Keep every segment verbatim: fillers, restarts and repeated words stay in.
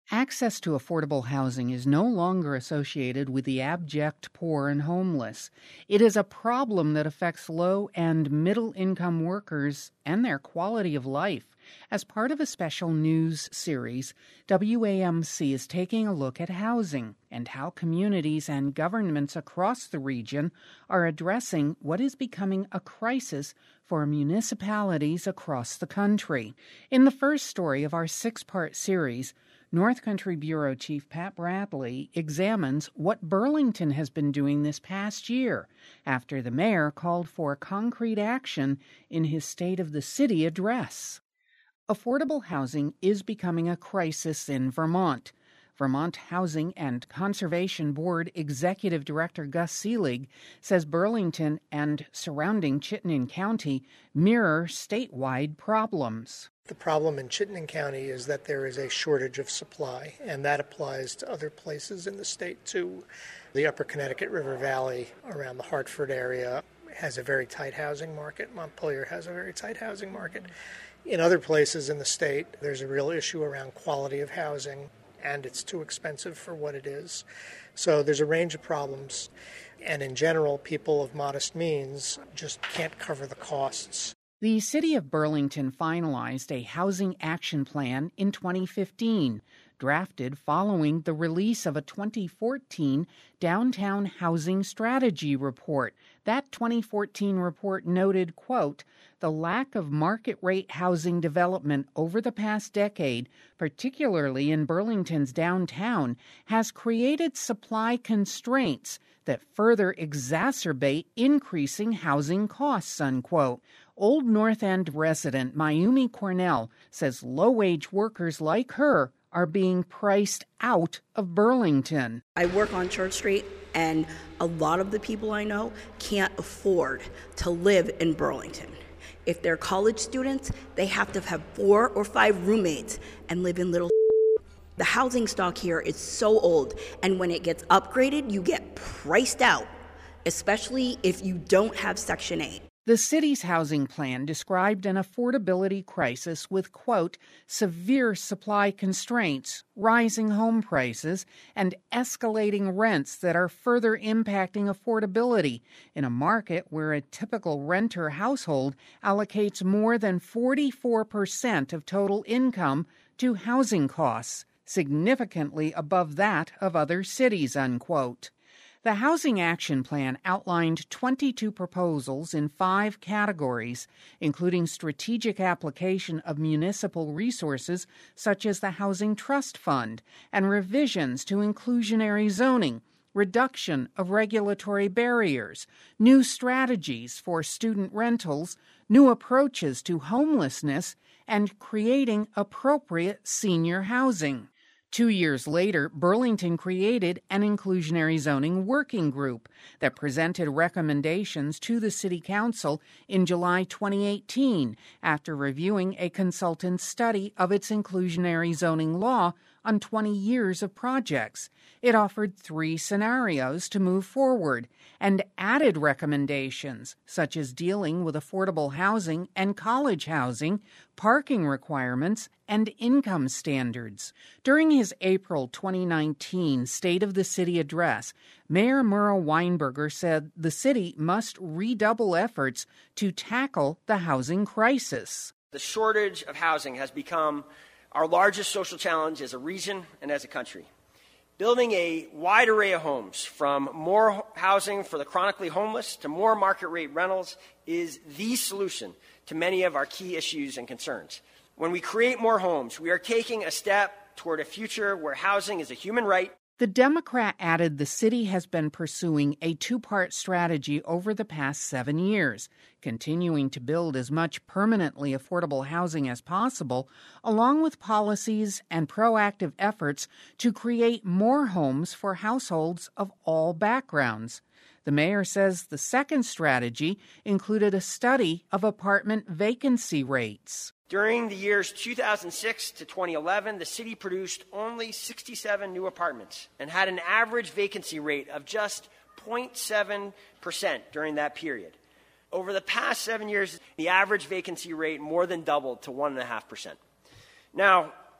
Access to affordable housing is no longer associated with the abject poor and homeless. It is a problem that affects low and middle-income workers and their quality of life. As part of a special news series, W A M C is taking a look at housing and how communities and governments across the region are addressing what is becoming a crisis for municipalities across the country. In the first story of our six-part series, North Country Bureau Chief Pat Bradley examines what Burlington has been doing this past year after the mayor called for concrete action in his State of the City address. Affordable housing is becoming a crisis in Vermont. Vermont Housing and Conservation Board Executive Director Gus Seelig says Burlington and surrounding Chittenden County mirror statewide problems. The problem in Chittenden County is that there is a shortage of supply, and that applies to other places in the state too. The upper Connecticut River Valley around the Hartford area has a very tight housing market. Montpelier has a very tight housing market. In other places in the state, there's a real issue around quality of housing, and it's too expensive for what it is. So there's a range of problems, and in general, people of modest means just can't cover the costs. The City of Burlington finalized a housing action plan in twenty fifteen, drafted following the release of a twenty fourteen Downtown Housing Strategy Report. That twenty fourteen report noted, quote, the lack of market-rate housing development over the past decade, particularly in Burlington's downtown, has created supply constraints that further exacerbate increasing housing costs, unquote. Old North End resident Mayumi Cornell says low-wage workers like her are being priced out of Burlington. I work on Church Street, and a lot of the people I know can't afford to live in Burlington. If they're college students, they have to have four or five roommates and live in little. The housing stock here is so old, and when it gets upgraded, you get priced out, especially if you don't have Section eight. The city's housing plan described an affordability crisis with, quote, severe supply constraints, rising home prices, and escalating rents that are further impacting affordability in a market where a typical renter household allocates more than forty-four percent of total income to housing costs, significantly above that of other cities, unquote. The Housing Action Plan outlined twenty-two proposals in five categories, including strategic application of municipal resources such as the Housing Trust Fund and revisions to inclusionary zoning, reduction of regulatory barriers, new strategies for student rentals, new approaches to homelessness, and creating appropriate senior housing. Two years later, Burlington created an inclusionary zoning working group that presented recommendations to the City Council in July twenty eighteen after reviewing a consultant's study of its inclusionary zoning law on twenty years of projects. It offered three scenarios to move forward and added recommendations such as dealing with affordable housing and college housing, parking requirements, and income standards. During his April twenty nineteen State of the City address, Mayor Merle Weinberger said the city must redouble efforts to tackle the housing crisis. The shortage of housing has become our largest social challenge as a region and as a country. Building a wide array of homes, from more housing for the chronically homeless to more market-rate rentals, is the solution to many of our key issues and concerns. When we create more homes, we are taking a step toward a future where housing is a human right. The Democrat added the city has been pursuing a two-part strategy over the past seven years, continuing to build as much permanently affordable housing as possible, along with policies and proactive efforts to create more homes for households of all backgrounds. The mayor says the second strategy included a study of apartment vacancy rates. During the years two thousand six to twenty eleven, the city produced only sixty-seven new apartments and had an average vacancy rate of just zero point seven percent during that period. Over the past seven years, the average vacancy rate more than doubled to one point five percent. Now,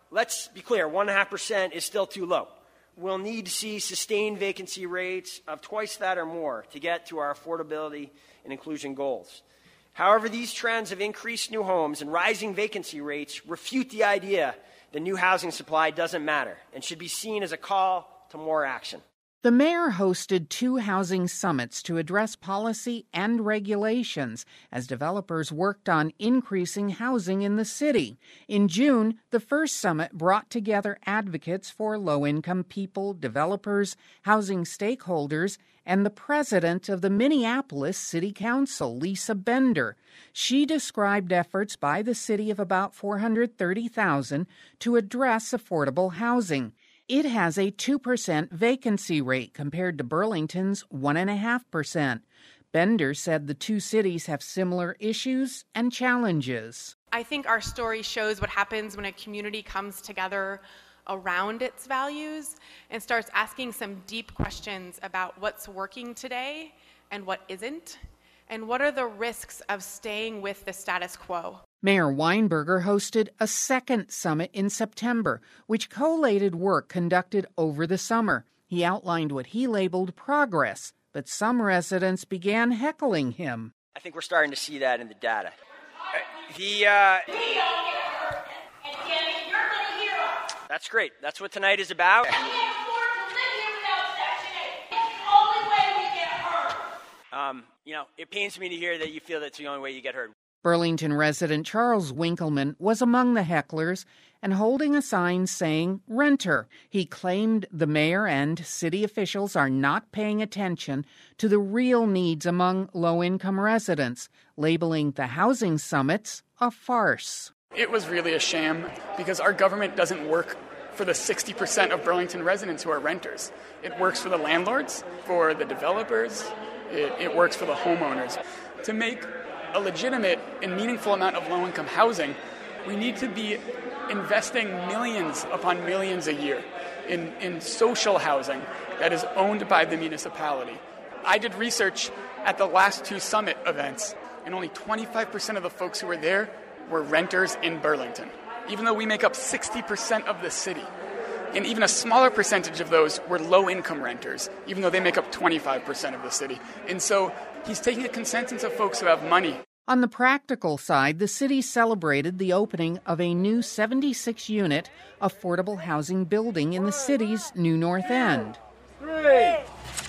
let's be clear, one point five percent is still too low. We'll need to see sustained vacancy rates of twice that or more to get to our affordability and inclusion goals. However, these trends of increased new homes and rising vacancy rates refute the idea that new housing supply doesn't matter and should be seen as a call to more action. The mayor hosted two housing summits to address policy and regulations as developers worked on increasing housing in the city. In June, the first summit brought together advocates for low-income people, developers, housing stakeholders, and the president of the Minneapolis City Council, Lisa Bender. She described efforts by the city of about four hundred thirty thousand to address affordable housing. It has a two percent vacancy rate compared to Burlington's one point five percent. Bender said the two cities have similar issues and challenges. I think our story shows what happens when a community comes together around its values and starts asking some deep questions about what's working today and what isn't, and what are the risks of staying with the status quo. Mayor Weinberger hosted a second summit in September, which collated work conducted over the summer. He outlined what he labeled progress, but some residents began heckling him. I think we're starting to see that in the data. The, uh, that's great. That's what tonight is about. Um, you know, it pains me to hear that you feel that's the only way you get heard. Burlington resident Charles Winkleman was among the hecklers and holding a sign saying renter. He claimed the mayor and city officials are not paying attention to the real needs among low-income residents, labeling the housing summits a farce. It was really a sham because our government doesn't work for the sixty percent of Burlington residents who are renters. It works for the landlords, for the developers, it, it works for the homeowners. To make a legitimate and meaningful amount of low-income housing, we need to be investing millions upon millions a year in, in social housing that is owned by the municipality. I did research at the last two summit events, and only twenty-five percent of the folks who were there were renters in Burlington, even though we make up sixty percent of the city. And even a smaller percentage of those were low-income renters, even though they make up twenty-five percent of the city. And so he's taking a consensus of folks who have money. On the practical side, the city celebrated the opening of a new seventy-six unit affordable housing building in the city's New North End. The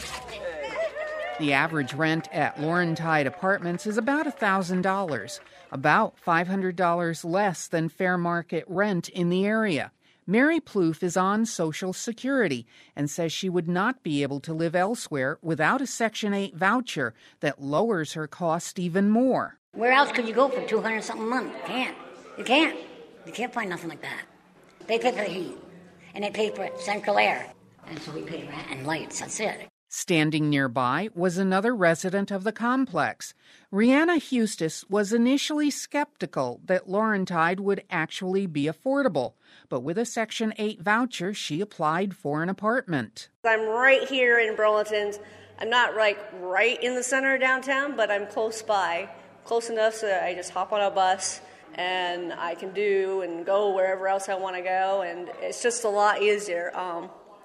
average rent at Laurentide Apartments is about one thousand dollars, about five hundred dollars less than fair market rent in the area. Mary Plouffe is on Social Security and says she would not be able to live elsewhere without a Section eight voucher that lowers her cost even more. Where else could you go for two hundred something a month? You can't. You can't. You can't find nothing like that. They pay for the heat, and they pay for central air. And so we pay rent and lights. That's it. Standing nearby was another resident of the complex. Rihanna Hustis was initially skeptical that Laurentide would actually be affordable, but with a Section eight voucher, she applied for an apartment. I'm right here in Burlington. I'm not like right in the center of downtown, but I'm close by, close enough so that I just hop on a bus and I can do and go wherever else I want to go, and it's just a lot easier. Um,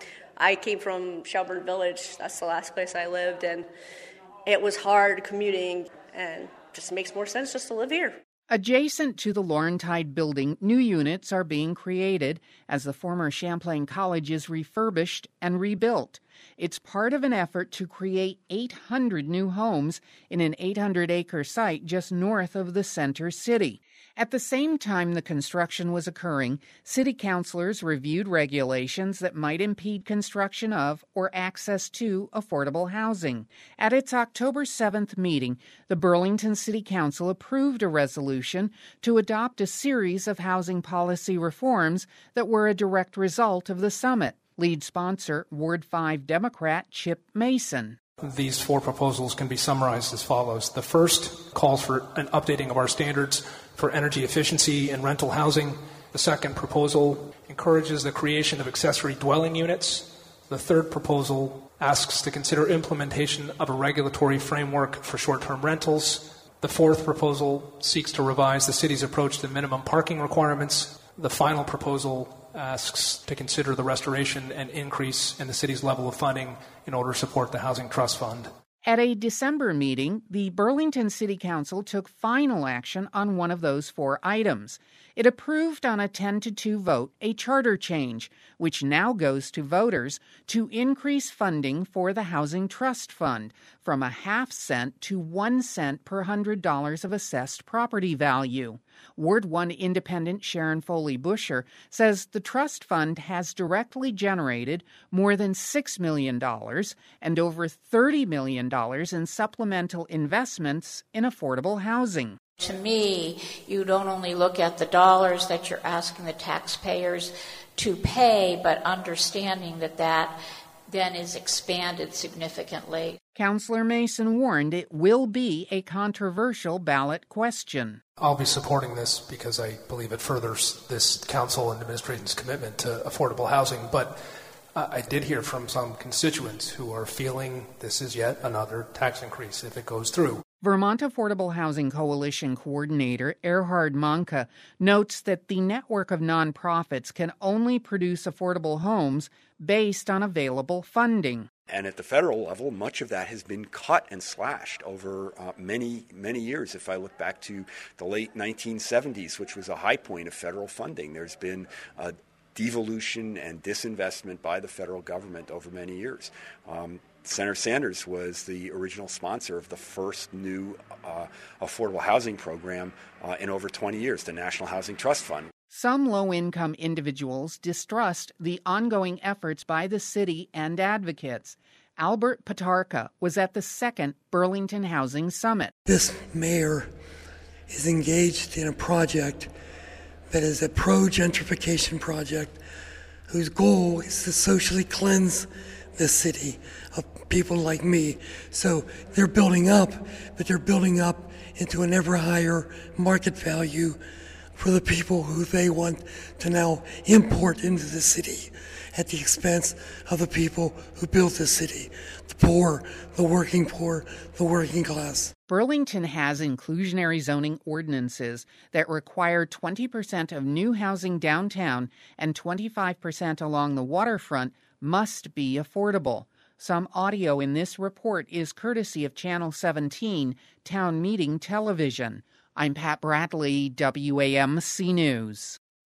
I came from Shelburne Village. That's the last place I lived, and it was hard commuting, and it just makes more sense just to live here. Adjacent to the Laurentide building, new units are being created as the former Champlain College is refurbished and rebuilt. It's part of an effort to create eight hundred new homes in an eight hundred acre site just north of the center city. At the same time the construction was occurring, city councilors reviewed regulations that might impede construction of or access to affordable housing. At its October seventh meeting, the Burlington City Council approved a resolution to adopt a series of housing policy reforms that were a direct result of the summit. Lead sponsor, Ward five Democrat Chip Mason. These four proposals can be summarized as follows. The first calls for an updating of our standards for energy efficiency in rental housing. The second proposal encourages the creation of accessory dwelling units. The third proposal asks to consider implementation of a regulatory framework for short-term rentals. The fourth proposal seeks to revise the city's approach to minimum parking requirements. The final proposal asks to consider the restoration and increase in the city's level of funding in order to support the Housing Trust Fund. At a December meeting, the Burlington City Council took final action on one of those four items. It approved on a ten to two vote a charter change, which now goes to voters to increase funding for the Housing Trust Fund from a half cent to one cent per hundred dollars of assessed property value. Ward one Independent Sharon Foley Busher says the trust fund has directly generated more than six million dollars and over thirty million dollars in supplemental investments in affordable housing. To me, you don't only look at the dollars that you're asking the taxpayers to pay, but understanding that that then is expanded significantly. Councillor Mason warned it will be a controversial ballot question. I'll be supporting this because I believe it furthers this council and administration's commitment to affordable housing, but uh, I did hear from some constituents who are feeling this is yet another tax increase if it goes through. Vermont Affordable Housing Coalition Coordinator Erhard Manka notes that the network of nonprofits can only produce affordable homes based on available funding. And at the federal level, much of that has been cut and slashed over uh, many, many years. If I look back to the late nineteen seventies, which was a high point of federal funding, there's been a devolution and disinvestment by the federal government over many years. Um, Senator Sanders was the original sponsor of the first new uh, affordable housing program uh, in over twenty years, the National Housing Trust Fund. Some low-income individuals distrust the ongoing efforts by the city and advocates. Albert Patarka was at the second Burlington Housing Summit. This mayor is engaged in a project that is a pro-gentrification project whose goal is to socially cleanse the city of people like me. So they're building up, but they're building up into an ever higher market value for the people who they want to now import into the city at the expense of the people who built the city, the poor, the working poor, the working class. Burlington has inclusionary zoning ordinances that require twenty percent of new housing downtown and twenty-five percent along the waterfront must be affordable. Some audio in this report is courtesy of Channel seventeen, Town Meeting Television. I'm Pat Bradley, W A M C News.